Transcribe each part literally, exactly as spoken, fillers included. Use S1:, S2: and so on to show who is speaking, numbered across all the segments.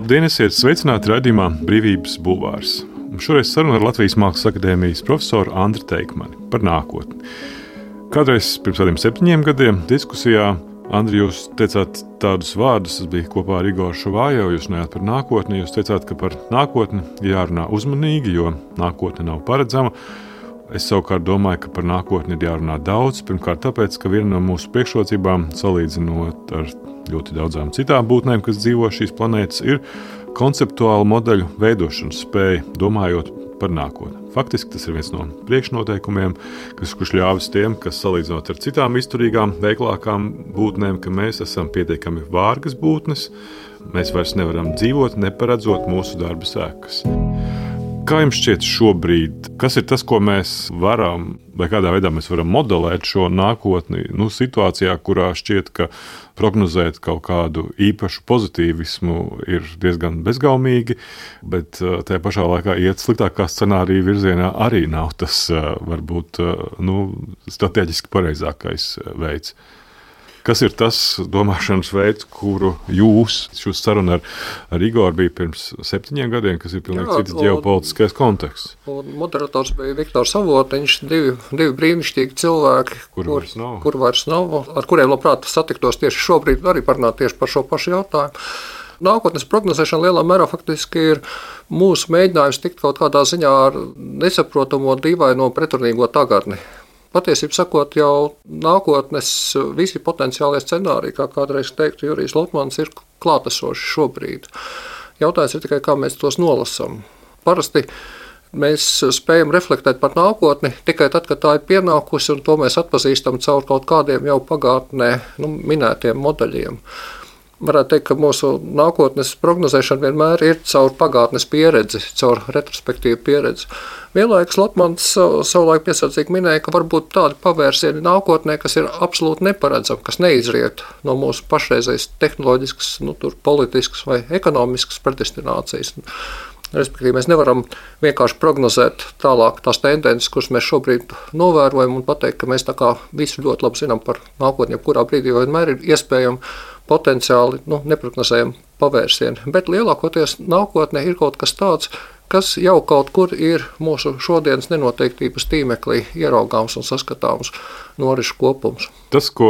S1: Labdien, esiet sveicināti raidījumā Brīvības bulvārs. Šoreiz saruna ar Latvijas Mākslas akadēmijas profesoru Andri Teikmani par nākotni. Kādreiz pirms kādiem septiņiem gadiem diskusijā, Andri, jūs teicāt tādus vārdus, es biju kopā ar Igoru Šuvājevu, jūs runājāt par nākotni, jūs teicāt, ka par nākotni jārunā uzmanīgi, jo nākotne nav paredzama. Es savukārt domāju, ka par nākotni ir jārunā daudz, pirmkārt tāpēc, ka viena no mūsu priekšrocībām, salīdzinot ar ļoti daudzām citām būtnēm, kas dzīvo šīs planētas, ir konceptuāla modeļu veidošanas spēja, domājot par nākotni. Faktiski tas ir viens no priekšnoteikumiem, kas kurš ļāvis tiem, kas salīdzinot ar citām izturīgām, veiklākām būtnēm, ka mēs esam pietiekami vārgas būtnes, mēs vairs nevaram dzīvot, neparedzot mūsu darba sekas. Kā jums šķiet šobrīd, kas ir tas, ko mēs varam, vai kādā veidā mēs varam modelēt šo nākotni, nu, situācijā, kurā šķiet, ka prognozēt kaut kādu īpašu pozitīvismu ir diezgan bezgaumīgi, bet tajā pašā laikā iet sliktākā scenārija virzienā arī nav tas varbūt nu, strateģiski pareizākais veids. Kas ir tas domāšanas veids, kuru jūs, šis saruna ar, ar Igoru bija pirms septiņiem gadiem, kas ir pilnīgi cits ģeopolitiskais konteksts?
S2: Un moderators bija Viktors Avotiņš, divi, divi brīnišķīgi cilvēki,
S1: kur, kur, vairs nav.
S2: kur vairs nav, ar kuriem labprāt satiktos tieši šobrīd, arī parunāt tieši par šo pašu jautājumu. Nākotnes prognozēšana lielā mērā faktiski ir mūsu mēģinājums tikt kaut kādā ziņā ar nesaprotamo, dīvaino, pretrunīgo tagadni. Patiesībā sakot, jau nākotnes visi potenciālie scenāriji, kā kādreiz teiktu Jurijs Lotmans, ir klātesoši šobrīd. Jautājums ir tikai, kā mēs tos nolasām. Parasti mēs spējam reflektēt par nākotni tikai tad, kad tā ir pienākusi, un to mēs atpazīstam caur kaut kādiem jau pagātnē nu, minētiem modeļiem. Varētu teikt, ka mūsu nākotnes prognozēšana vienmēr ir caur pagātnes pieredzi, caur retrospektīvu pieredzi. Vienlaikus Lotmans savulaik piesardzīgi minēja, ka var būt tādi pavērsieni nākotnē, kas ir absolūti neparedzami, kas neizriet no mūsu pašreizējas tehnoloģiskas, nu, tur, politiskas vai ekonomiskas predestinācijas. Respektīvi, mēs nevaram vienkārši prognozēt tālāk tās tendences, kuras mēs šobrīd novērojam, un pateikt, ka mēs tā kā visu ļoti labi zinām par nākotni, kurā brīdī jau vienmēr ir iespējami potenciāli nu, neprognozējami pavērsieni. Bet lielākoties nākotnē ir kaut kas tāds, kas jau kaut kur ir mūsu šodienas nenoteiktības tīmeklī ieraugāms un saskatāms norišu kopums.
S1: Tas, ko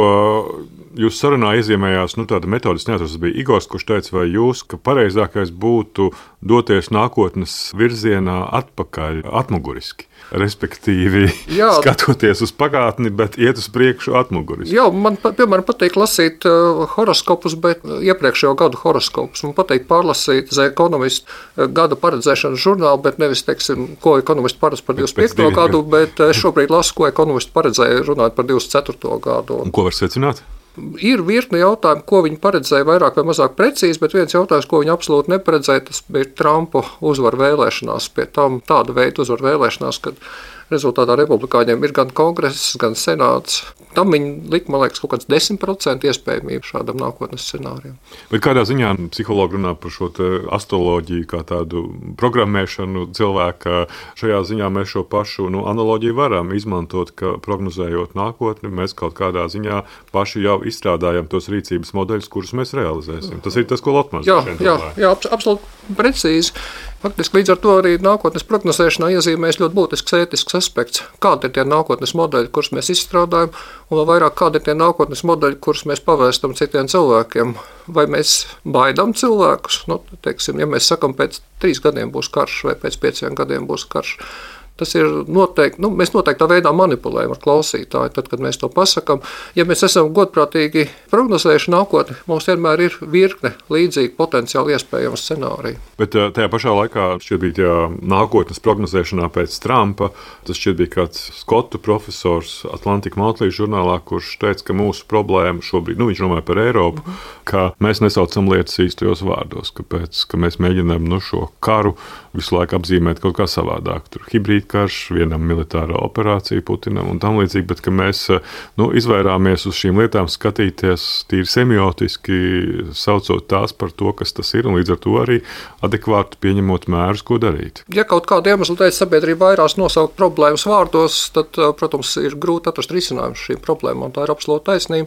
S1: jūs sarunā iezīmējās, nu tāda metodiski neatros, tas bija Igors, kurš teica, vai jūs, ka pareizākais būtu doties nākotnes virzienā atpakaļ, atmuguriski. Respektīvi, jā, skatoties uz pagātni, bet iet uz priekšu atmuguriski.
S2: Jā, man, piemēram, patīk lasīt uh, horoskopus, bet iepriekšējo gadu horoskopus. Man patīk pārlasīt The Economist gada paredzēšanas žurnālu, bet nevis, teiksim, ko ekonomisti paredz par divdesmit piekto gadu, bet es šobrīd lasu, ko ekonomisti paredzēja runāt par divdesmit ceturto gadu.
S1: Un ko var secināt?
S2: Ir virkne jautājumu, ko viņi paredzēja vairāk vai mazāk precīzi, bet viens jautājums, ko viņi absolūti neparedzēja, tas bija Trumpa uzvaru vēlēšanās. Pie tam tāda veida uzvaru vēlēšanās, kad rezultātā republikāņiem ir gan kongress, gan senāts. Tam viņi lika, man liekas, kaut kāds desmit procenti iespējamību šādam nākotnes scenārijam.
S1: Bet kādā ziņā psihologi runā par šo astroloģiju kā tādu programmēšanu cilvēka? Šajā ziņā mēs šo pašu nu, analoģiju varam izmantot, ka prognozējot nākotni, mēs kaut kādā ziņā paši jau izstrādājam tos rīcības modeļus, kurus mēs realizēsim. Tas ir tas, ko Lotmans
S2: jā,
S1: šeit
S2: jā,
S1: domāja.
S2: Jā, absolūti precīzi. Faktiski līdz ar to arī nākotnes prognozēšanā iezīmēs ļoti būtisks ētisks aspekts. Kādi ir tie nākotnes modeļi, kurus mēs izstrādājam, un vēl vairāk kādi ir tie nākotnes modeļi, kurus mēs pavēstam citiem cilvēkiem. Vai mēs baidām cilvēkus? Nu, teiksim, ja mēs sakam, pēc trīs gadiem būs karš vai pēc pieciem gadiem būs karš, tas ir noteikti, nu, mēs noteiktā veidā manipulējam ar klausītāju, tad, kad mēs to pasakam. Ja mēs esam godprātīgi prognozējuši nākotni, mums vienmēr ir virkne līdzīgi potenciāli iespējama scenārija.
S1: Bet tajā pašā laikā šķiet bija tajā nākotnes prognozēšanā pēc Trumpa, tas šķiet bija kāds skotu profesors Atlantika Monthly žurnālā, kurš teica, ka mūsu problēma šobrīd, nu viņš runāja par Eiropu, mm. ka mēs nesaucam lietas īstajos vārdos, kāpēc, ka mēs mēģinām nu, šo karu visu laiku apzīmēt kaut kā savādāk. Tur hibrīd karš, vienam militārā operācija Putinam un tam līdzīgi, bet ka mēs nu, izvairāmies uz šīm lietām skatīties tīri semiotiski, saucot tās par to, kas tas ir, un līdz ar to arī adekvāti pieņemot mērus, ko darīt.
S2: Ja kaut kādu iemeslu dēļ sabiedrība vairās nosaukt problēmas vārdos, tad, protams, ir grūti atrast risinājumu šīm problēmām, tā ir absolūta taisnība.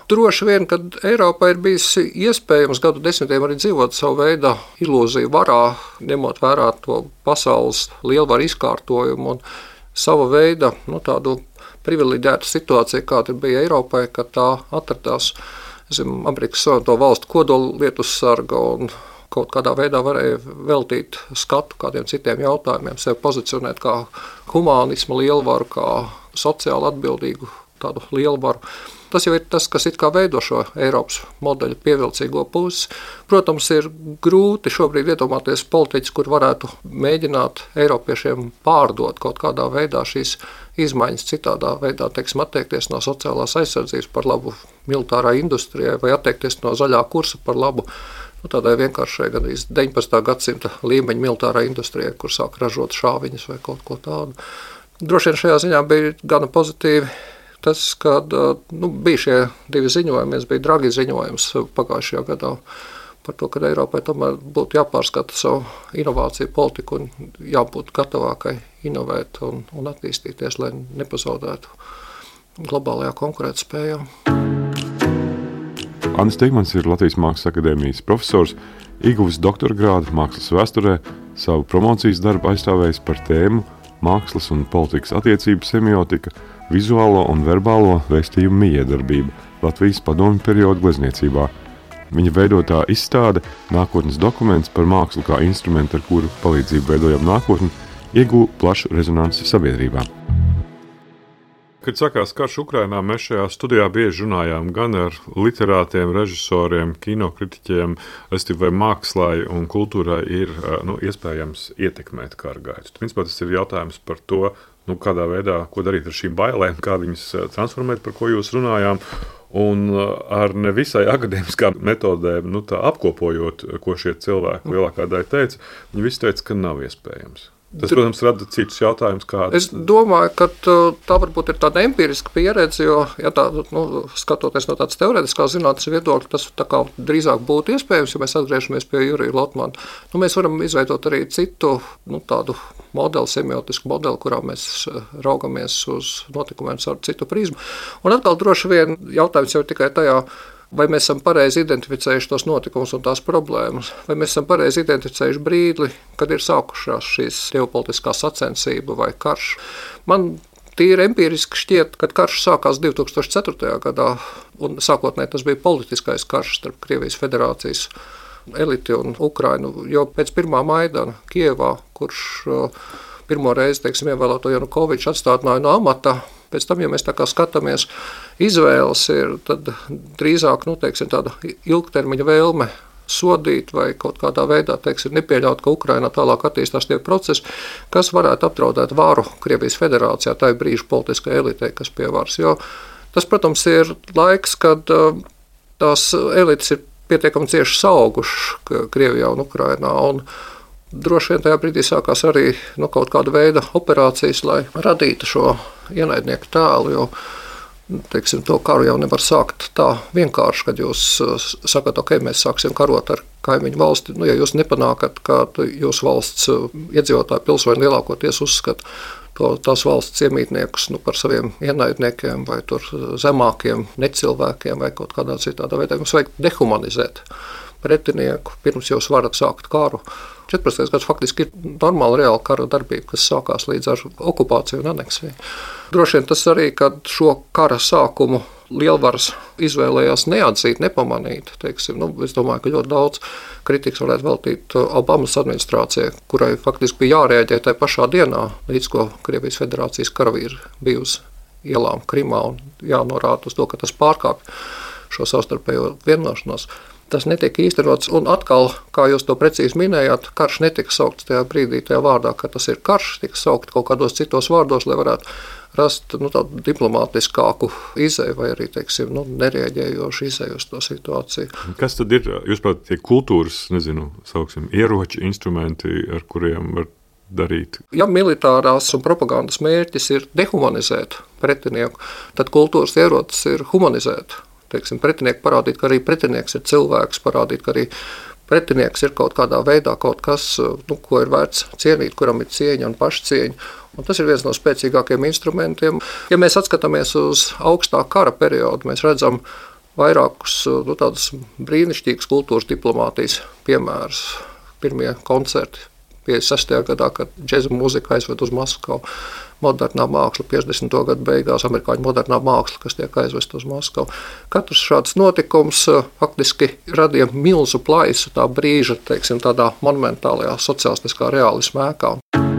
S2: Droši vien, ka Eiropā ir bijis iespējams gadu desmitiem arī dzīvot savu veidu ilūziju varā, ņemot vērā to pasaules lielvaru izkārtojumu un sava veida nu, tādu privileģētu situāciju, kāda bija Eiropai, kad tā atradās zem Amerikas Savienoto Valstu kodolietu sarga un kaut kādā veidā varēja veltīt skatu kādiem citiem jautājumiem, sevi pozicionēt kā humānismu lielvaru, kā sociāli atbildīgu tādu lielvaru. Tas jau ir tas, kas it kā veido šo Eiropas modeļu pievilcīgo pusi. Protams, ir grūti šobrīd iedomāties politiķus, kur varētu mēģināt Eiropiešiem pārdot kaut kādā veidā šīs izmaiņas citādā veidā, teiksim, atteikties no sociālās aizsardzības par labu militārai industrijai vai atteikties no zaļā kursa par labu nu, tādai vienkāršai gandrīz deviņpadsmitā gadsimta līmeņa militārai industrijai, kur sāk ražot šāviņus vai kaut ko tādu. Droši vien šajā ziņā bija gana pozitīvi tas, kad nu, bija šie divi ziņojumi. Viens bija Dragi ziņojums pagājušajā gadā par to, ka Eiropai tomēr būtu jāpārskata savu inovāciju politiku un jābūt gatavākai inovēt un, un attīstīties, lai nepazaudētu globālajā konkurētspējā.
S1: Andris Teikmanis ir Latvijas Mākslas akadēmijas profesors, ieguvis doktora grādu mākslas vēsturē, savu promocijas darbu aizstāvējis par tēmu mākslas un politikas attiecību semiotika, vizuālo un verbālo vēstījumu mijiedarbība Latvijas padomju perioda glezniecībā. Viņa veidotā izstāde, nākotnes dokuments par mākslu kā instrumentu, ar kuru palīdzību veidojam nākotni, iegūta plašu rezonanci sabiedrībā. Kad sākās karš Ukrainā, mēs šajā studijā bieži runājām gan ar literātiem, režisoriem, kinokritiķiem, vai mākslai un kultūrai ir nu, iespējams ietekmēt kara gaitu. Principā tas ir jautājums par to, nu, kādā veidā, ko darīt ar šīm bailēm, kā viņas transformēt, par ko jūs runājām, un ar nevisai akadēmiskām metodēm, nu, tā apkopojot, ko šie cilvēki lielākā daļa teica, viņi visi teica, ka nav iespējams. Tas, protams, rada citus jautājumus. Kādi...
S2: Es domāju, ka tā varbūt ir tāda empiriska pieredze, jo, ja tā, nu, skatoties no tādas teorētiskās zinātnes viedokļa, tas tā kā drīzāk būtu iespējams, ja mēs atgriežamies pie Jurija Lotmana. Nu, mēs varam izveidot arī citu nu, tādu modeli, semiotisku modeli, kurā mēs raugamies uz notikumiem ar citu prizmu. Un atkal droši vien jautājums jau tikai tajā, vai mēs esam pareizi identificējuši tos notikumus un tās problēmas, vai mēs esam pareizi identificējuši brīdi, kad ir sākušās šīs ģeopolitiskā sacensība vai karš. Man tīri empiriski šķiet, kad karš sākās divi tūkstoši ceturtajā gadā, un sākotnēji tas bija politiskais karš starp Krievijas federācijas eliti un Ukrainu, jo pēc pirmā Maidana Kievā, kurš pirmo reizi, teiksim, ievēlēto Janukoviču atstādināja no amata, pēc tam, ja mēs tā kā skatāmies, izvēles ir tad drīzāk, nu, teiksim, tāda ilgtermiņa vēlme sodīt vai kaut kādā veidā, teiksim, nepieļaut, ka Ukrainā tālāk attīstās tie procesi, kas varētu apdraudēt varu Krievijas federācijā, tā ir brīža politiskai elitei, kas pie varas. Jo tas, protams, ir laiks, kad tās elites ir pietiekami cieši saugušas Krievijā un Ukrainā, un droši vien tajā brīdī sākās arī nu, kaut kāda veida operācijas, lai radītu šo ienaidnieku tēlu, jo teiksim, to karu jau nevar sākt tā vienkārši, kad jūs sakat, ok, mēs sāksim karot ar kaimiņu valsti. Nu, ja jūs nepanākat, ka jūsu valsts iedzīvotāji pilsoņi lielākoties uzskata to, tās valsts iemītniekus nu, par saviem ienaidniekiem vai tur zemākiem necilvēkiem vai kaut kādā citādā veidā, jums vajag dehumanizēt pretinieku, pirms jūs varat sākt karu. četrpadsmitais gads faktiski ir normāla reāla kara darbība, kas sākās līdz ar okupāciju un aneksiju. Droši vien tas arī, kad šo kara sākumu lielvaras izvēlējās neatzīt, nepamanīt. Teiksim, nu, es domāju, ka ļoti daudz kritikas varētu veltīt Obamas administrācijai, kurai faktiski bija jārēģē tajā pašā dienā, līdz ko Krievijas federācijas karavīri bija uz ielām Krimā un jānorāda uz to, ka tas pārkāpj šo savstarpējo vienošanos. Tas netiek īstenots, un atkal, kā jūs to precīzi minējāt, karš netika saukts tajā brīdī, tajā vārdā, ka tas ir karš, tika saukt kaut kādos citos vārdos, lai varētu rast nu, tādu diplomātiskāku izeju vai arī, teiksim, nu, nereaģējošu izeju uz to situāciju.
S1: Kas tad ir, jūs prāt, tie kultūras, nezinu, sauksim, ieroči, instrumenti, ar kuriem var darīt?
S2: Ja militārās un propagandas mērķis ir dehumanizēt pretinieku, tad kultūras ierocis ir humanizēt. Teiksim, pretinieku parādīt, ka arī pretinieks ir cilvēks, parādīt, ka arī pretinieks ir kaut kādā veidā kaut kas, nu, ko ir vērts cienīt, kuram ir cieņa un pašcieņa. Un tas ir viens no spēcīgākiem instrumentiem. Ja mēs atskatāmies uz augstā kara periodu, mēs redzam vairākus nu, tādus brīnišķīgus kultūras diplomātijas piemērus. Pirmie koncerti piecdesmit sestajā gadā, kad džēza mūzika aizved uz Maskavu. Modernā māksla, piecdesmito gadu beigās, amerikāņu modernā māksla, kas tiek aizvesta uz Maskavu. Katrs šāds notikums faktiski radīja milzu plaisu tā brīža, teiksim, tādā monumentālajā sociālistiskā reālisma ēkā.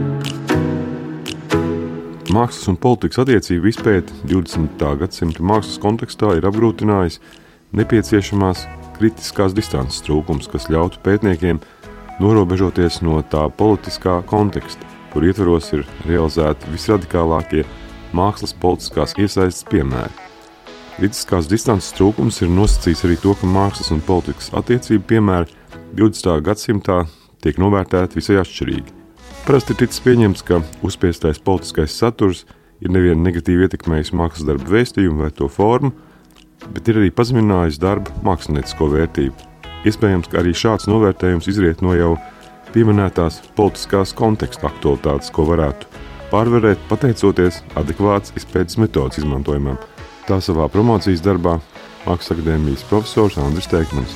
S3: Mākslas un politikas attiecību izpēte divdesmitā gadsimta mākslas kontekstā ir apgrūtinājis nepieciešamās kritiskās distances trūkums, kas ļautu pētniekiem norobežoties no tā politiskā konteksta, kur ietvaros ir realizēti visradikālākie mākslas politiskās iesaistes piemēri. Kritiskās distances trūkums ir nosacījis arī to, ka mākslas un politikas attiecību piemēri divdesmitā gadsimtā tiek novērtēti visai atšķirīgi. Parasti ir ticis pieņemts, ka uzspiestais politiskais saturs ir nevien negatīvi ietekmējis mākslas darba vēstījumu vai to formu, bet ir arī pazeminājis darba māksliniecisko vērtību. Iespējams, ka arī šāds novērtējums izriet no jau pieminētās politiskās konteksta aktualitātes, ko varētu pārvarēt pateicoties adekvāts izpētes metodas izmantojumam. Tā savā promocijas darbā Mākslas akadēmijas profesors Andris Teikmanis.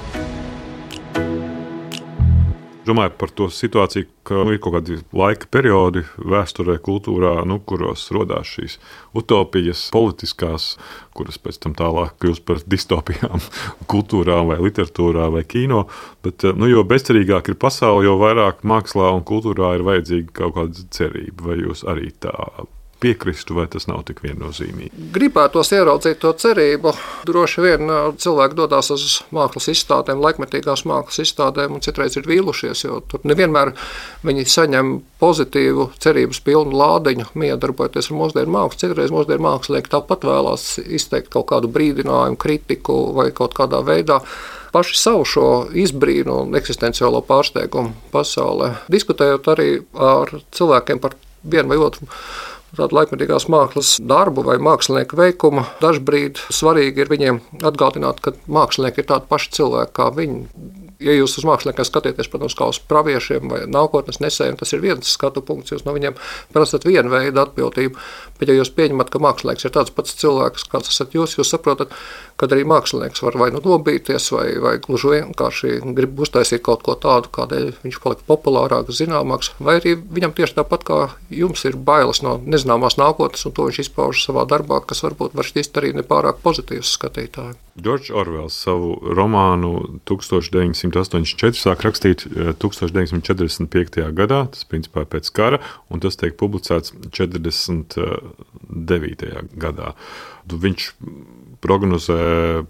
S1: Domāju par to situāciju, ka ir kaut kādi laika periodi vēsturē, kultūrā, nu, kuros rodās šīs utopijas politiskās, kuras pēc tam tālāk kļūst par distopijām kultūrā vai literatūrā vai kino. Bet, nu, jo bezcerīgāk ir pasaule, jo vairāk mākslā un kultūrā ir vajadzīga kaut kāda cerība. Vai jūs arī tā piekristu, vai tas nav tik viennozīmīgi?
S2: Gribētos ieraudzīt to cerību. Droši vien cilvēki dodas uz mākslas izstādēm, laikmetīgās mākslas izstādēm, un citreiz ir vīlušies, jo tur nevienmēr viņi saņem pozitīvu, cerības pilnu lādiņu, miedarbojoties ar mūsdienu mākslu. Citreiz mūsdienu mākslinieki tāpat vēlās izteikt kaut kādu brīdinājumu, kritiku vai kaut kādā veidā paši savu šo izbrīnu un eksistenciālo pārsteigumu pasaulē. Diskutējot arī ar cilvēkiem par vienu vai otru tādu laikmetīgās mākslas darbu vai mākslinieku veikumu, dažbrīd svarīgi ir viņiem atgādināt, ka mākslinieki ir tādi paši cilvēki kā viņi. Ja jūs uz māksliniekiem skatieties, protams, kā uz praviešiem vai nākotnes nesējiem, tas ir viens skatu punkts, jūs no viņiem prasat vienu veidu atbildību, bet ja jūs pieņemat, ka mākslinieks ir tāds pats cilvēks, kāds esat jūs, jūs saprotat, ka arī mākslinieks var vai nu nobīties, vai, vai gluži vienkārši grib uztaisīt kaut ko tādu, kādēļ viņš palika populārāks, zināmāks, vai arī viņam tieši tāpat kā jums ir bailes no nezināmās nākotnes, un to viņš izpauž savā darbā, kas varbūt var šķist arī nepārāk pozitīvs skatītājiem.
S1: Džordžs Orvels savu romānu tūkstoš deviņsimt astoņdesmit četri sāk rakstīt tūkstoš deviņsimt četrdesmit piektajā gadā, tas principā pēc kara, un tas tiek publicēts četrdesmit devītajā gadā. Viņš prognozē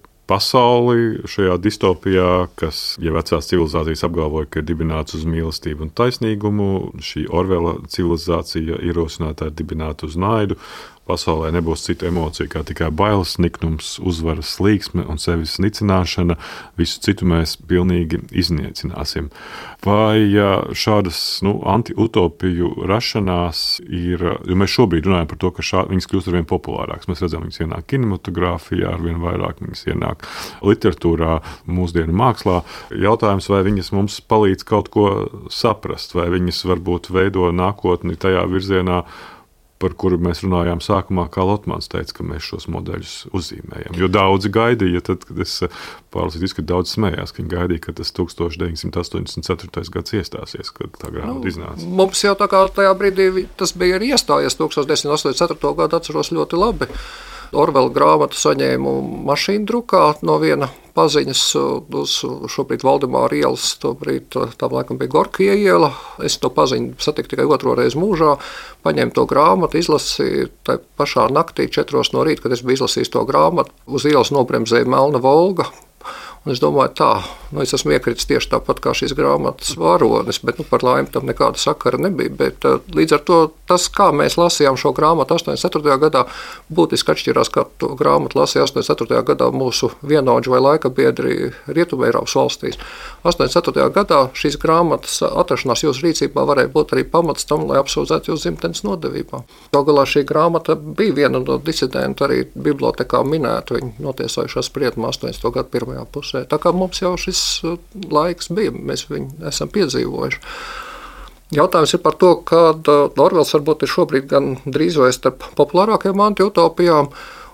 S1: pasauli šajā distopijā, kas, ja vecās civilizācijas apgalvoja, ka ir dibināts uz mīlestību un taisnīgumu, šī Orvela civilizācija ierosinātā ir dibināta uz naidu. Pasaulē nebūs citu emociju, kā tikai bailes, niknums, uzvaras slīksme un sevis nicināšana. Visu citu mēs pilnīgi iznīcināsim. Vai šādas nu, anti-utopiju rašanās ir, jo mēs šobrīd runājam par to, ka šā, viņas kļūst arvien populārākas. Mēs redzam, viņas ienāk kinematogrāfijā, arvien vairāk viņas ienāk literatūrā, mūsdienu mākslā. Jautājums, vai viņas mums palīdz kaut ko saprast, vai viņas varbūt veido nākotni tajā virzienā, par kuru mēs runājām sākumā, kā Lotmans teica, ka mēs šos modeļus uzzīmējam. Jo daudzi gaidīja, tad, kad es pārlasīju, ka daudz smējās, ka viņi gaidīja, ka tas tūkstoš deviņsimt astoņdesmit ceturtais gads iestāsies, kad tā grāmata iznāca.
S2: Mums jau tā kā tajā brīdī tas bija arī iestājies tūkstoš deviņsimt astoņdesmit ceturto gadu, atceros ļoti labi. Orvela grāmatu saņēmu mašīnu drukā no viena paziņas uz šobrīd Valdemāra ielas, tobrīd tā laikam bija Gorkija iela. Es to paziņu satiku tikai otro reizi mūžā, paņēmu to grāmatu, izlasīju tā pašā naktī, četros no rīta, kad es biju izlasījis to grāmatu. Uz ielas nobremzēja melna Volga. Un es domāju, tā, nu es esmu iekritis tieši tāpat kā šīs grāmatas varonis, bet nu, par laimi tam nekāda sakara nebija. Bet, līdz ar to tas, kā mēs lasījām šo grāmatu astoņdesmit ceturtajā gadā, būtiski atšķirās, kā to grāmatu lasīja astoņdesmit ceturtajā gadā mūsu vienaudži vai laika biedri Rietumeiropas valstīs. astoņdesmit ceturtajā gadā šīs grāmatas atrašanās jūsu rīcībā varēja būt arī pamats tam, lai apsūdzētu jūsu dzimtenes nodevībā. Galu galā šī grāmata bija viena no disidentu arī bibliotekā minēta. Viņi notiesājušās spriedumā astoņdesmito gadu pirmajā pusē. Tā kā mums jau šis laiks bija, mēs viņu esam piedzīvojuši. Jautājums ir par to, ka Orvels varbūt ir šobrīd gan drīz vai starp populārākajām anti-utopijām,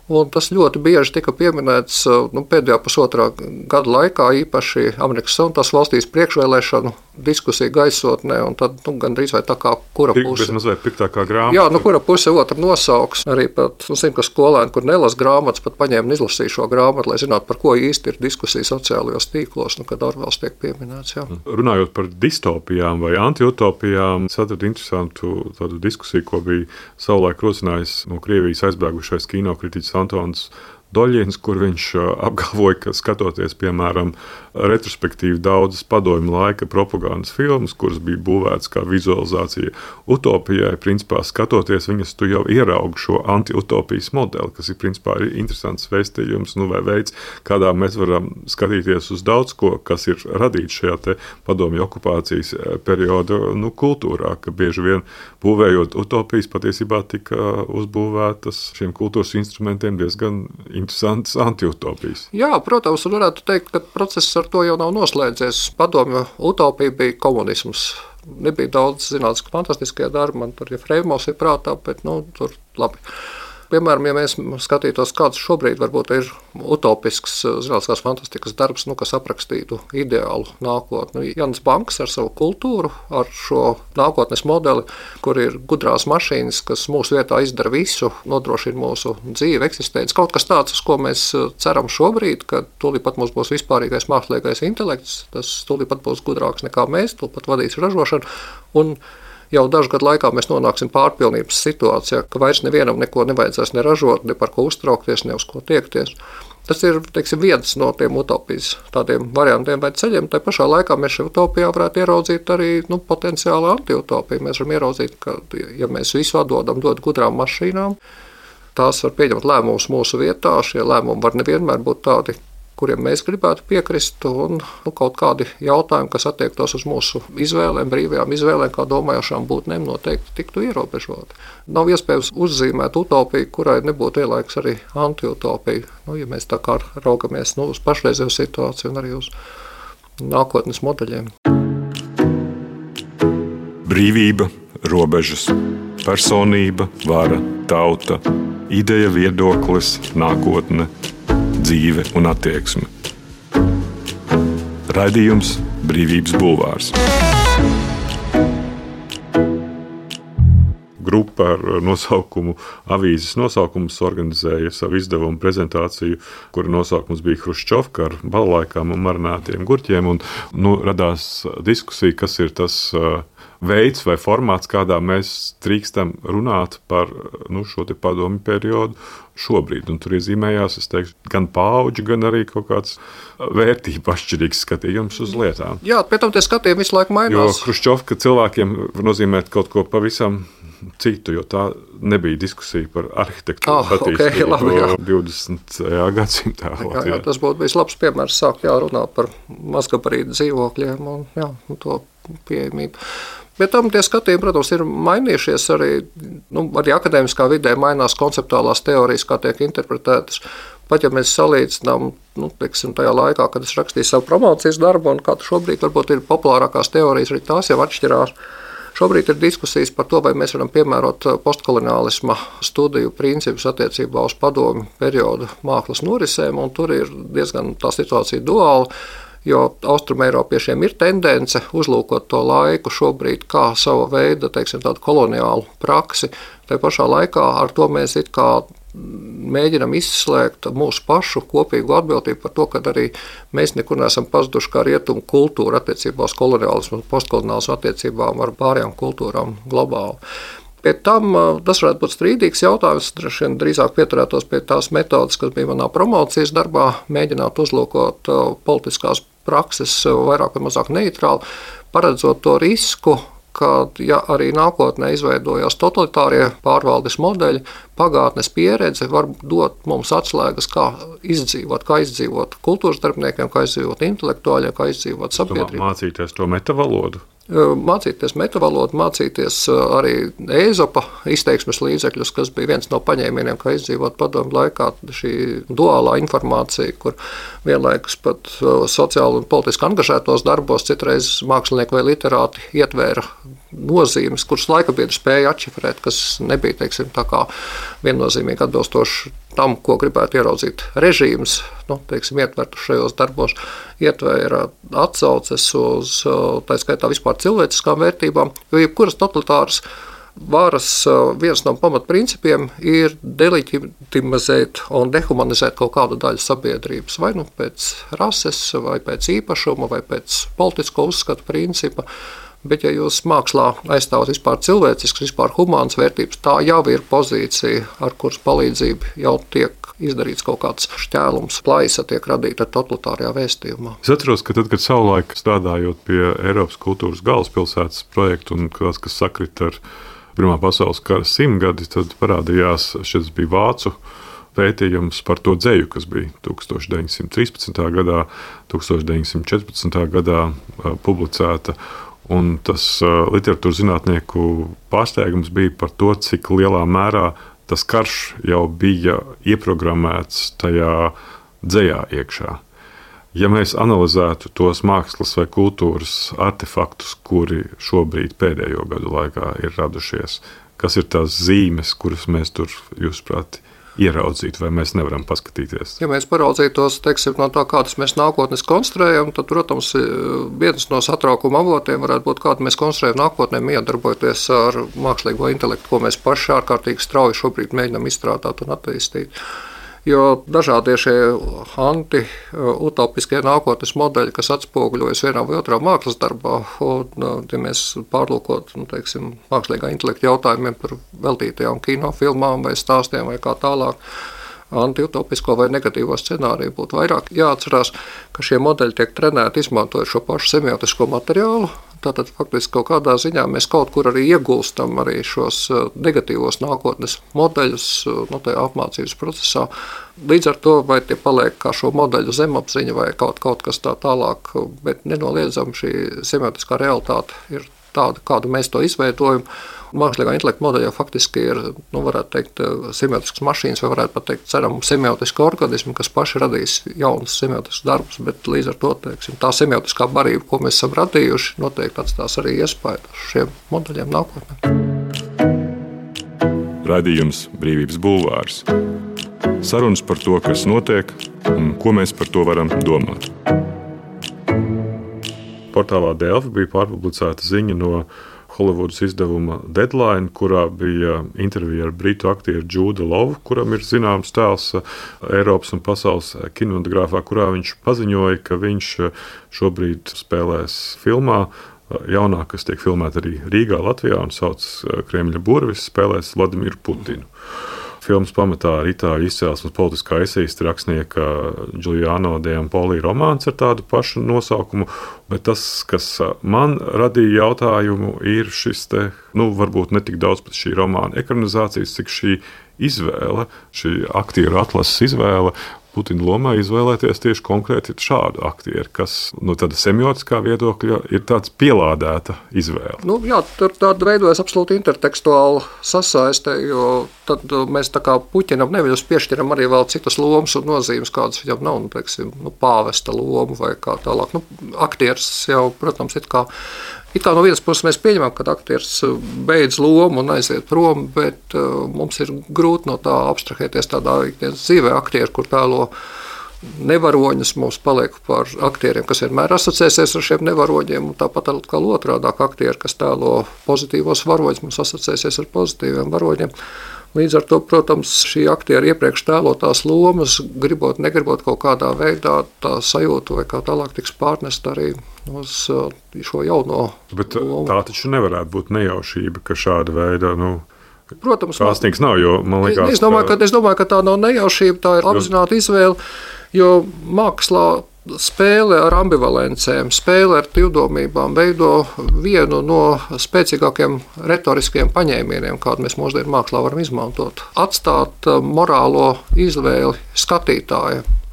S2: Un tas ļoti bieži tika pieminēts nu, pēdējā pusotrā gada laikā, īpaši Amerikas Savienotās valstīs priekšvēlēšanu diskusiju gaisotnē. Tad nu, gandrīz vai tā kā kura puse.
S1: Mazliet piktākā grāmata.
S2: Jā, nu kura puse otra nosauks. Arī pat, nu, zinu, ka skolēni, kur nelas grāmatas, pat paņēma un izlasīja šo grāmatu, lai zinātu, par ko īsti ir diskusija sociālajos tīklos, nu, kad ārvalsts tiek pieminēts. Jā.
S1: Runājot par distopijām vai antiutopijām, es atradu interesantu tādu diskusiju, ko bija savulaik rosinājis no Krievijas aizbēgušais kinokritiķis Antons Doļins, kur viņš apgalvoja, ka skatoties, piemēram, retrospektīvi daudzas padomju laika propagandas filmas, kuras bija būvētas kā vizualizācija utopijai, principā skatoties viņas, tu jau ieraugi šo anti-utopijas modeli, kas ir principā ir interesants vēstījums, nu vai veids, kādā mēs varam skatīties uz daudz ko, kas ir radīts šajā te padomju okupācijas perioda nu, kultūrā, ka bieži vien būvējot utopijas patiesībā tika uzbūvētas šiem kultūras instrumentiem diezgan interesantas anti-utopijas.
S2: Jā, protams, un varētu teikt, ka process ar to jau nav noslēdzies. Padomju utopija bija komunisms. Nebija daudz zinātnisku fantastiskie darbi, man tur Jefremovs ir prātā, bet nu, tur labi. Piemēram, ja mēs skatītos, kāds šobrīd varbūt ir utopisks zinātniskās fantastikas darbs, nu, kas aprakstītu ideālu nākotni. Jans Banks ar savu kultūru, ar šo nākotnes modeli, kur ir gudrās mašīnas, kas mūsu vietā izdara visu, nodrošina mūsu dzīvi, eksistenci. Kaut kas tāds, uz ko mēs ceram šobrīd, ka tūlīt pat mums būs vispārīgais mākslīgais intelekts, tas tūlīt pat būs gudrāks nekā mēs, tūlīt pat vadīs ražošanu. Un jau dažu gadu laikā mēs nonāksim pārpilnības situācijā, ka vairs nevienam neko nevajadzēs ne ražot, ne par ko uztraukties, ne uz ko tiekties. Tas ir teiksim, viens no tiem utopijas tādiem variantiem vai ceļiem. Tā pašā laikā mēs šajā utopijā varētu ieraudzīt arī nu, potenciāli antiutopiju. Mēs varam ieraudzīt, ka ja mēs visu atdodam dot gudrām mašīnām, tās var pieņemt lēmumus mūsu vietā. Šie lēmumi var nevienmēr būt tādi, kuriem mēs gribētu piekrist, un nu, kaut kādi jautājumi, kas attiektos uz mūsu izvēlēm, brīvajām izvēlēm, kā domājošām būtnēm, noteikti tiktu ierobežoti. Nav iespējams uzzīmēt utopiju, kurai nebūtu ielaiks arī antiutopija. Nu, ja mēs tā kā raugamies nu, uz pašreizējo situāciju un arī uz nākotnes modeļiem.
S3: Brīvība, robežas, personība, vara, tauta, ideja, viedoklis, nākotne, dzīve un attieksme. Raidījums Brīvības bulvārs.
S1: Grupa ar nosaukumu Avīzes nosaukums organizēja savu izdevumu prezentāciju, kura nosaukums bija Hruščovka ar balalaikām un marinētiem gurķiem. Un, nu, radās diskusija, kas ir tas uh, veids vai formāts, kādā mēs drīkstam runāt par nu, šo te padomju periodu šobrīd. Un tur iezīmējās, es teikšu, gan paudžu, gan arī kaut kāds vērtība atšķirīgs skatījums uz lietām.
S2: Jā, pēc tam tie skatījumi visu laiku mainās.
S1: Jo Hruščovka cilvēkiem var nozīmēt kaut ko pavisam citu, jo tā nebija diskusija par arhitektūru
S2: oh, okay, labi,
S1: no divdesmitajā gadsimtā.
S2: Jā, jā, tas būtu bijis labs piemērs sākt jārunāt par mazgabarītu dzīvokļiem un jā, to pieejamību. Bet tam tie skatījumi, protams, ir mainījušies arī, nu, arī akadēmiskā vidē mainās konceptuālās teorijas, kā tiek interpretētas. Pat ja mēs salīdzinām, nu, teiksim, tajā laikā, kad es rakstīju savu promocijas darbu un kā šobrīd varbūt ir populārākās teorijas, arī tās jau atšķirās. Šobrīd ir diskusijas par to, vai mēs varam piemērot postkoloniālisma studiju principus attiecībā uz padomju periodu mākslas norisēm, un tur ir diezgan tā situācija duāla, jo austrumeiropiešiem ir tendence uzlūkot to laiku šobrīd kā sava veida, teiksim, tādu koloniālu praksi. Tā pašā laikā ar to mēs it kā mēģinam izslēgt mūsu pašu kopīgu atbildību par to, ka arī mēs nekur neesam pazuduši kā rietumu kultūra attiecībā uz koloniālismu un postkoloniālismu attiecībām ar pārējām kultūrām globāli. Pēc tam tas varētu būt strīdīgs jautājums, drīzāk pieturētos pie tās metodas, kas bija manā promocijas darbā, mēģināt uzlūkot politiskās prakses vairāk vai mazāk neitrāli, paredzot to risku, ka ja arī nākotnē izveidojās totalitārie pārvaldes modeļi, pagātnes pieredze var dot mums atslēgas, kā izdzīvot, kā izdzīvot kultūras darbiniekiem, kā izdzīvot intelektuāļiem, kā izdzīvot sabiedrību.
S1: Mācīties to metavalodu?
S2: Mācīties metavalodu, mācīties arī Ēzopa izteiksmes līdzekļus, kas bija viens no paņēmieniem, kā izdzīvot padomju laikā, šī duālā informācija, kur vienlaikus pat sociāli un politiski angažētos darbos citreiz mākslinieki vai literāti ietvēra nozīmes, kuras laikabiedri spēja atšifrēt, kas nebija, teiksim, tā kā viennozīmīgi atbilstoši tam, ko gribētu ieraudzīt režīms, nu, teiksim, ietvertu šajos darbos, ietvēra atsauces uz, tā skaitā, vispār cilvēciskām vērtībām, jo jebkuras totalitāras varas viens no pamatprincipiem ir deleģitimizēt un dehumanizēt kaut kādu daļu sabiedrības, vai nu pēc rases, vai pēc īpašuma, vai pēc politisko uzskatu principa. Bet, ja jūs mākslā aizstāvat vispār cilvēcisks, vispār humānas vērtības, tā jau ir pozīcija, ar kuras palīdzību jau tiek izdarīts kaut kāds šķēlums, plaisa tiek radīta totalitārajā vēstījumā.
S1: Es atceros, ka tad, kad savulaik strādājot pie Eiropas kultūras galvaspilsētas projektu un kas, kas sakrit ar Pirmā pasaules kara simtgadi, tad parādījās, šis bija vācu pētījums par to dzeju, kas bija tūkstoš deviņsimt trīspadsmitā gadā, tūkstoš deviņsimt četrpadsmitā gadā publicēta. Un tas literatūras zinātnieku pārsteigums bija par to, cik lielā mērā tas karš jau bija ieprogrammēts tajā dzejā iekšā. Ja mēs analizētu tos mākslas vai kultūras artefaktus, kuri šobrīd pēdējo gadu laikā ir radušies, kas ir tās zīmes, kuras mēs tur, jūsuprāt, ieraudzīt, vai mēs nevaram paskatīties?
S2: Ja mēs paraudzītos, teiksim, no tā, kādas mēs nākotnes konstruējam, tad, protams, viens no satraukuma avotiem varētu būt, kāda mēs konstruējam nākotnē, iedarbojoties ar mākslīgo intelektu, ko mēs paši ārkārtīgi strauji šobrīd mēģinām izstrādāt un attīstīt. Jo dažādie šie anti-utopiskie nākotnes modeļi, kas atspoguļojas vienā vai otrā mākslas darbā, un, ja mēs pārlūkot, nu, teiksim, mākslīgā intelekta jautājumiem par veltītajām kinofilmām vai stāstiem vai kā tālāk, anti-utopisko vai negatīvo scenāriju būtu vairāk jāatcerās, ka šie modeļi tiek trenēti izmantojot šo pašu semiotisko materiālu. Tātad faktiski kaut kādā ziņā mēs kaut kur arī iegulstam arī šos negatīvos nākotnes modeļus no tajā apmācības procesā. Līdz ar to vai tie paliek kā šo modeļu zemapziņa vai kaut, kaut kas tā tālāk, bet nenoliedzam šī semiotiskā realitāte ir tāda, kādu mēs to izveidojam. Mākslīgā intelekta modeļā faktiski ir, nu, varētu teikt, semiotiskas mašīnas, vai varētu pat teikt, ceram, semiotiski organismi, kas paši radīs jaunus semiotiskus darbus, bet līdz ar to, teiksim, tā semiotiskā barība, ko mēs esam radījuši, noteikti atstās arī iespēju uz šiem modeļiem nākotnē.
S3: Raidījums Brīvības bulvārs. Sarunas par to, kas notiek un ko mēs par to varam domāt.
S1: Portālā Delfi bija pārpublicēta ziņa no Holivudas izdevuma Deadline, kurā bija intervija ar britu aktieru Judu Lovu, kuram ir zināms tēls Eiropas un pasaules kinematogrāfā, kurā viņš paziņoja, ka viņš šobrīd spēlēs filmā jaunā, kas tiek filmēta arī Rīgā, Latvijā, un sauc Kremļa burvis, spēlēs Vladimiru Putinu. Filmas pamatā ir itāļu izcelsmes politiskā eseista rakstnieka Giuliano de Empoli romāns ar tādu pašu nosaukumu, bet tas, kas man radīja jautājumu, ir šis te, nu, varbūt ne tik daudz pat šī romāna ekranizācijas, cik šī izvēle, šī aktieru atlases izvēle, Putina lomā izvēlēties tieši konkrēti šādu aktieru, kas no tāda semiotiskā viedokļa ir tāds pielādēta izvēle.
S2: Nu, jā, tur tāda veidojas absolūti intertekstuāla sasaiste, jo tad mēs tā kā Puķinam nevis piešķiram arī vēl citas lomas un nozīmes, kādas viņam nav, nu, teiksim, nu, pāvesta loma vai kā tālāk. Nu, aktieris jau, protams, it kā It kā no vienas puses mēs pieņemam, ka aktieris beidz lomu un aiziet prom, bet uh, mums ir grūti no tā abstrahēties tādā dzīvē aktieru, kur tēlo nevaroņus, mums paliek par aktieriem, kas vienmēr asociēsies ar šiem nevaroņiem, un tāpat atkal otrādāk aktieri, kas tēlo pozitīvos varoņus, mums asociēsies ar pozitīviem varoņiem. Līdz ar to, protams, šī aktiera iepriekš tēlotās lomas, gribot, negribot kaut kādā veidā tā sajūta vai kā tālāk tiks pārnest arī uz šo jauno
S1: Bet
S2: lomu.
S1: Tā taču nevarētu būt nejaušība, ka šāda veida, nu,
S2: Protams,
S1: kāsnīgs nav, jo man liekas,
S2: es, domāju, ka, es domāju, ka tā nav nejaušība, tā ir apzināta izvēle, jo mākslā spēle ar ambivalencēm, spēle ar divdomībām veido vienu no spēcīgākiem retoriskiem paņēmieniem, kādu mēs mūsdienu mākslā varam izmantot. Atstāt morālo izvēli skatītāja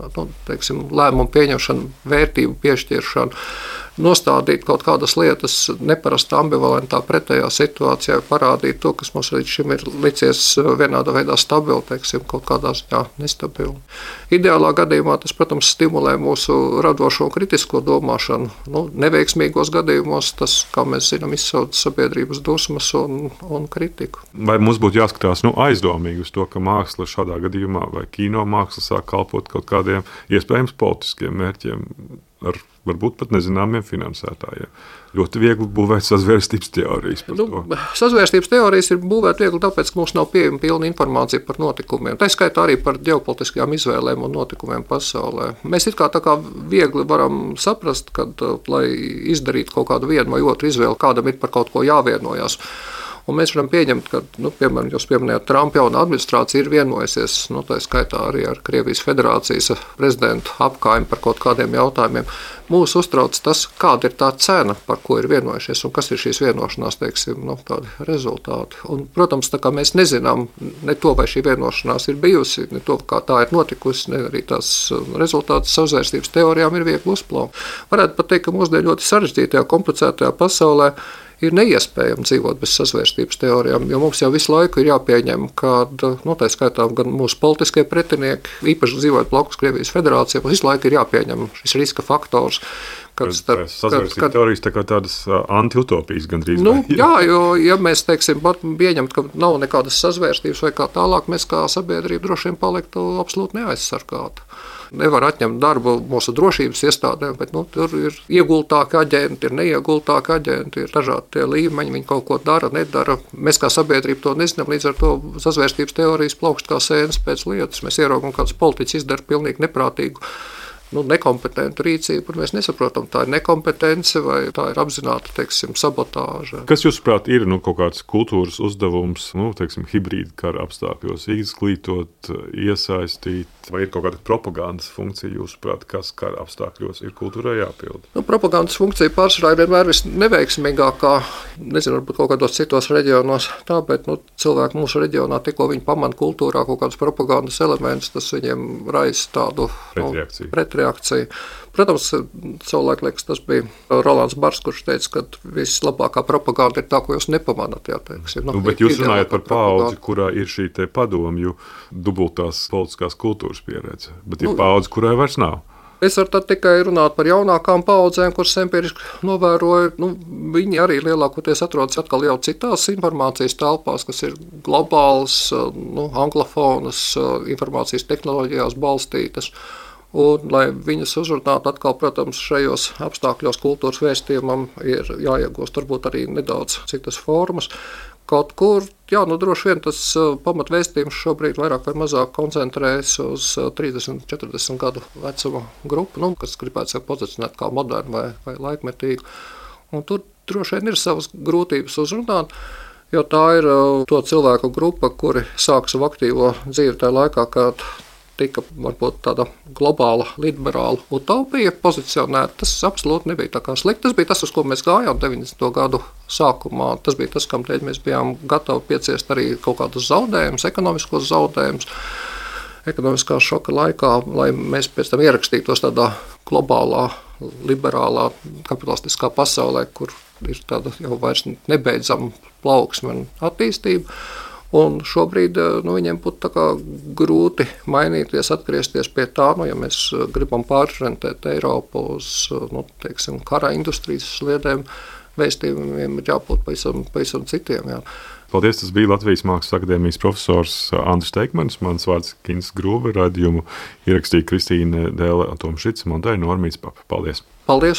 S2: nu, teiksim, lēmumu pieņemšanu, vērtību piešķiršanu, nostādīt kaut kādas lietas neparastā, ambivalentā, pretējā situācijā, parādīt to, kas mums līdz šim ir licies vienādā veidā stabili, teiksim, kaut kādā ziņā nestabili. Ideālā gadījumā tas, protams, stimulē mūsu radošo un kritisko domāšanu. Nu, neveiksmīgos gadījumos tas, kā mēs zinām, izsauc sabiedrības dusmas un, un kritiku.
S1: Vai mums būtu jāskatās nu, aizdomīgi uz to, ka māksla šādā gadījumā vai kino māksla sāk kalpot kaut kādiem iespējams politiskiem mērķiem ar varbūt pat nezināmiem finansētājiem? Ļoti viegli būvēt sazvērstības teorijas par
S2: nu,
S1: to.
S2: Sazvērstības teorijas ir būvēt viegli tāpēc, ka mums nav pieejama pilna informācija par notikumiem. Tā skaitā arī par ģeopolitiskajām izvēlēm un notikumiem pasaulē. Mēs it kā tā kā viegli varam saprast, kad, lai izdarītu kaut kādu vienu vai otru izvēli, kādam ir par kaut ko jāvienojās. Un mēs varam pieņemt, ka, nu, piemēram, jūs pieminējāt, Trumpa jaunā administrācija ir vienojusies, nu, tā skaitā arī ar Krievijas federācijas prezidentu apkaimi par kaut kādiem jautājumiem. Mūs uztrauc tas, kāda ir tā cena, par ko ir vienojušies, un kas ir šīs vienošanās, teiksim, nu, tādi rezultāti. Un, protams, tā kā mēs nezinām ne to, vai šī vienošanās ir bijusi, ne to, kā tā ir notikusi, ne arī tās rezultātus savzvērstības teorijām ir viegli uzplaukt. Varētu pat teikt, ka mūsdien ļoti sarežģītajā, komplicētajā pasaulē ir neiespējami dzīvot bez sazvērstības teorijām, jo mums jau visu laiku ir jāpieņem, ka, nu, tā skaitā gan mūsu politiskie pretinieki, īpaši dzīvojot blakus Krievijas federācijā, mums visu laiku ir jāpieņem šis riska faktors. Kad starp,
S1: sazvērstības
S2: kad,
S1: teorijas tā kā tādas antiutopijas gandrīz.
S2: Nu, jā, jo, ja mēs, teiksim, pieņemt, ka nav nekādas sazvērstības vai kā tālāk, mēs kā sabiedrība droši vien paliktu absolūti neaizsargāti. Nevar atņemt darbu mūsu drošības iestādēm, bet nu, tur ir ieguldītāki aģenti, ir neieguldītāki aģenti, ir dažādi tie līmeņi, viņi kaut ko dara, nedara. Mēs kā sabiedrība to nezinām, līdz ar to sazvērstības teorijas plaukst kā sēnes pēc lietas. Mēs ieraugam, kāds politiķis izdara pilnīgi neprātīgu, nu, nekompetentu rīcību, un mēs nesaprotam, tā ir nekompetence vai tā ir apzināta, teiksim, sabotāža.
S1: Kas, jūsuprāt, ir nu, kaut kāds kultūras uzdevums, nu, teiksim, hibrīda kara apstākļos, izglītot, iesaistīt, vai ir kaut kāda propagandas funkcija, jūsuprāt, kas kara apstākļos ir kultūrai jāpilda? Nu,
S2: propagandas funkcija pārsvarā ir vienmēr visneveiksmīgākā, nezinu, varbūt kaut kādos citos reģionos, tā, bet nu, cilvēki mūsu reģionā, tikko viņi pamana kultūrā kaut kādus propagandas elementus, tas viņiem raisa tādu
S1: pretreakciju.
S2: Nu, pretreakciju. Protams, savulaik liekas, tas bija Rolands Bars, kurš teica, ka vislabākā propaganda ir tā, ko jūs nepamanāt. Jā, teiksim,
S1: nu, bet jūs runājat par paudzi, kurā ir šī te padomju dubultās politiskās kultūras pieredze, bet ir nu, paudze, kurai vairs nav.
S2: Es varu tad tikai runāt par jaunākām paudzēm, kuras empiriski novēroju. Nu, viņi arī lielākoties atrodas atkal jau citās informācijas telpās, kas ir globālas, nu, anglofonas, informācijas tehnoloģijās balstītas. Un, lai viņas uzrunātu atkal, protams, šajos apstākļos kultūras vēstījumam ir jāiegūst varbūt arī nedaudz citas formas. Kaut kur, jā, nu droši vien tas pamatvēstījums šobrīd vairāk vai mazāk koncentrējas uz trīsdesmit, četrdesmit gadu vecuma grupu, nu, kas gribētu sev pozicionēt kā modernu vai, vai laikmetīgu. Un tur droši vien ir savas grūtības uzrunāt, jo tā ir to cilvēku grupa, kuri sāk savu aktīvo dzīvi tajā laikā, kad tika varbūt tāda globāla, liberāla utopija pozicionēta. Tas absolūti nebija tā kā slikti. Tas bija tas, uz ko mēs gājām deviņdesmito gadu sākumā. Tas bija tas, kam teikt, mēs bijām gatavi pieciest arī kaut kādus zaudējumus, ekonomiskos zaudējumus, ekonomiskā šoka laikā, lai mēs pēc tam ierakstītos tādā globālā, liberālā, kapitalistiskā pasaulē, kur ir tāda jau vairs nebeidzama plauksme un attīstība. Un šobrīd nu, viņiem būtu tā kā grūti mainīties, atgriezties pie tā, nu, ja mēs gribam pārorientēt Eiropu uz nu, teiksim, kara industrijas sliedēm, vēstījumiem ir jābūt pavisam, pavisam citiem. Jā.
S1: Paldies, tas bija Latvijas Mākslas akadēmijas profesors Andris Teikmanis. Mans vārds Kins Grūve, raidījumu ierakstīja Kristīne Dēle, Tomšits, Montai Normīts Papa. Paldies!
S2: Paldies!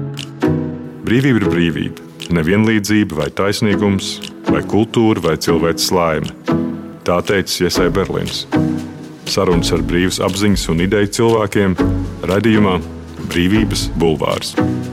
S1: Brīvība ir brīvība. Nevienlīdzība vai taisnīgums, vai kultūra, vai cilvēks laime. Tā teica Iesai Berlīns. Sarunas ar brīvas apziņas un ideju cilvēkiem raidījumā Brīvības bulvārs.